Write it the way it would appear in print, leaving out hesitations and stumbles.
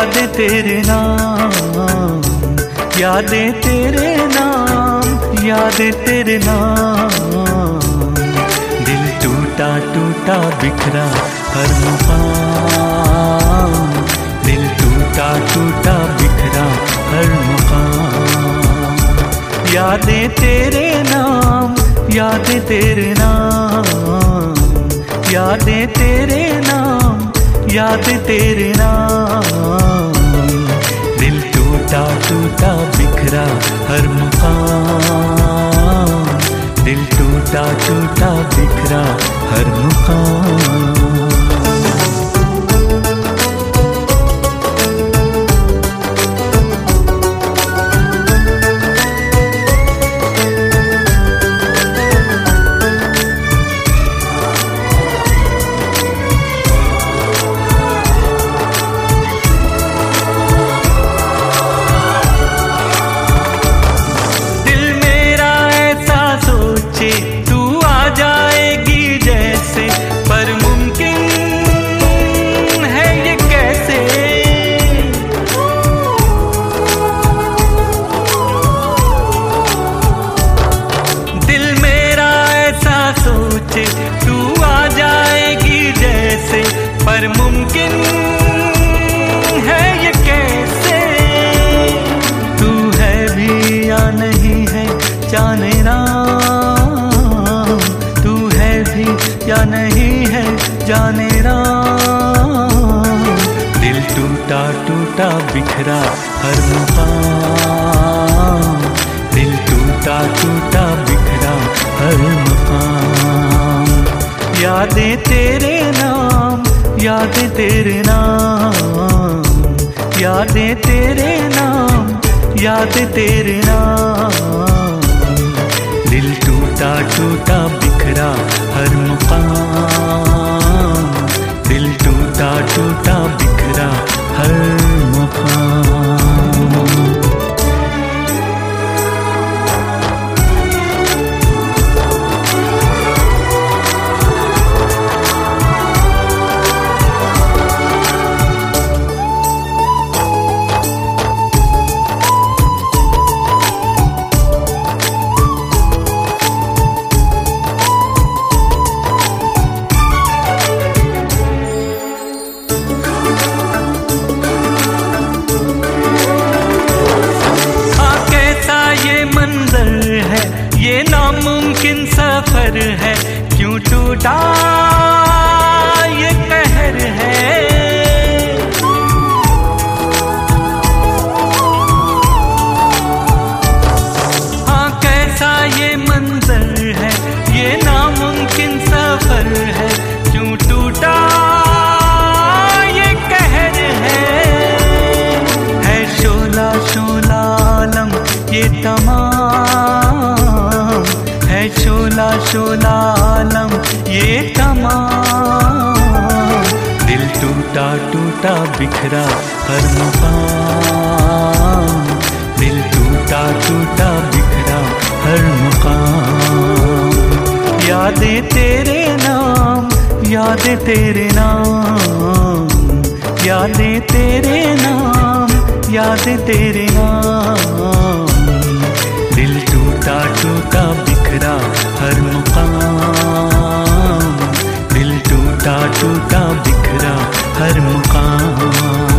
यादें तेरे नाम, यादें तेरे नाम, यादें तेरे नाम। दिल टूटा टूटा बिखरा हर मुकाम, दिल टूटा टूटा बिखरा हर मुकाम। यादें तेरे नाम, यादें तेरे नाम, यादें तेरे नाम, यादें तेरे नाम। दिल टूटा टूटा बिखरा हर मुकाम, दिल टूटा टूटा बिखरा हर मुकाम। तू आ जाएगी जैसे, पर मुमकिन है ये कैसे। दिल मेरा ऐसा सोचे तू आ जाएगी जैसे, पर मुमकिन है ये कैसे। तू है भी या नहीं है जाने ना, या नहीं है जाने राम। दिल टूटा टूटा बिखरा हर मुकाम, दिल टूटा टूटा बिखरा हर मुकाम। यादें तेरे नाम, यादें तेरे नाम, यादें तेरे नाम, यादें तेरे नाम। दिल टूटा टूटा बिखरा हर मुकाम, दिल टूटा टूटा बिखरा हर मुकाम। ये नामुमकिन सफर है, क्यों टूटा ये कहर है। हाँ कैसा ये मंजर है, ये नामुमकिन सफर है, क्यों टूटा ये कहर है शोला शोला आलम ये तमाम, है शोला शोला आलम ये तमाम। दिल टूटा टूटा बिखरा हर मुकाम, दिल टूटा टूटा बिखरा हर मुकाम। यादें तेरे नाम, यादें तेरे नाम, यादें तेरे नाम, यादें तेरे नाम। दिल टूटा टूटा बिखरा हर मुकाम, दिल टूटा टूटा बिखरा हर मुकाम।